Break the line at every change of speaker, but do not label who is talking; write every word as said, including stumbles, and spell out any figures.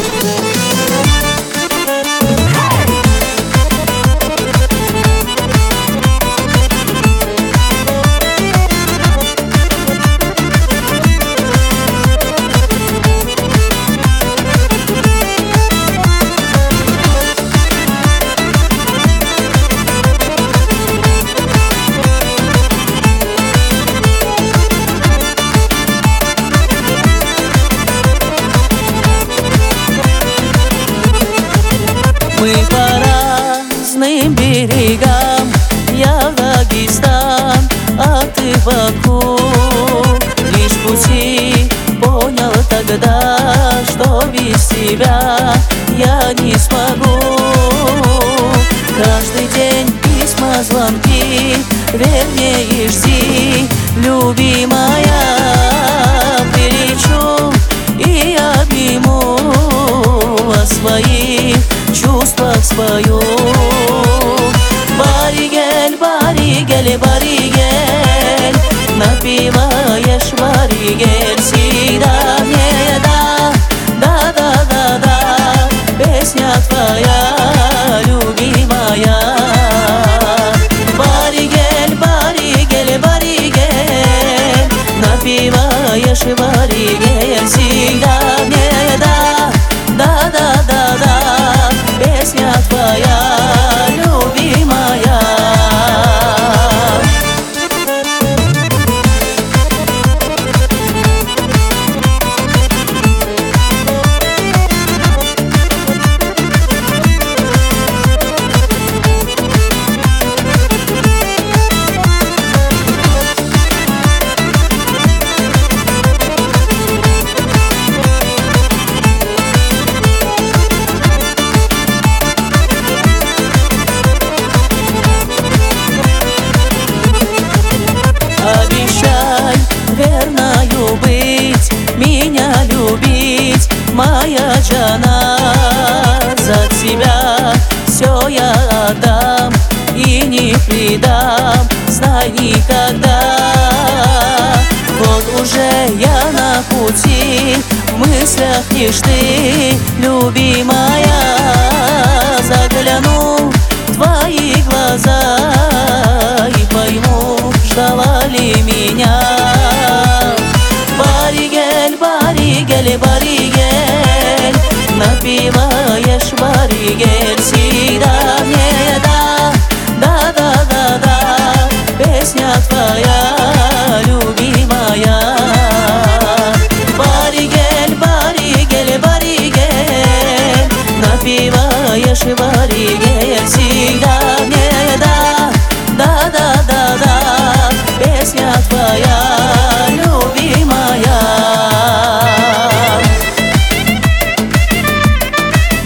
Мы по разным берегам, я в Дагестан, а ты в Баку. Лишь пути понял тогда, что без тебя я не смогу. Каждый день письма, звонки, вернее жди, любимая. Прилечу и обниму, о своих чувствах спою. Баригель, баригель, баригель, напиваешь баригель всегда мне. Да, да, да, да, да, песня твоя, любимая. Баригель, баригель, баригель, напиваешь баригель всегда мне. Да, да, да, да, да, песня твоя, любимая. Обещай верною быть, меня любить, моя жена. За тебя все я отдам и не предам, знай никогда. Вот уже я на пути, в мыслях лишь ты, любимая. Загляну в твои глаза и пойму, ждала ли меня. Баригель, баригель, баригель, напиваешь баригель всегда мне. Да, да, да, да, да, песня твоя, любимая. Баригель, баригель, баригель, напиваешь баригель всегда мне. Да, да, да, да.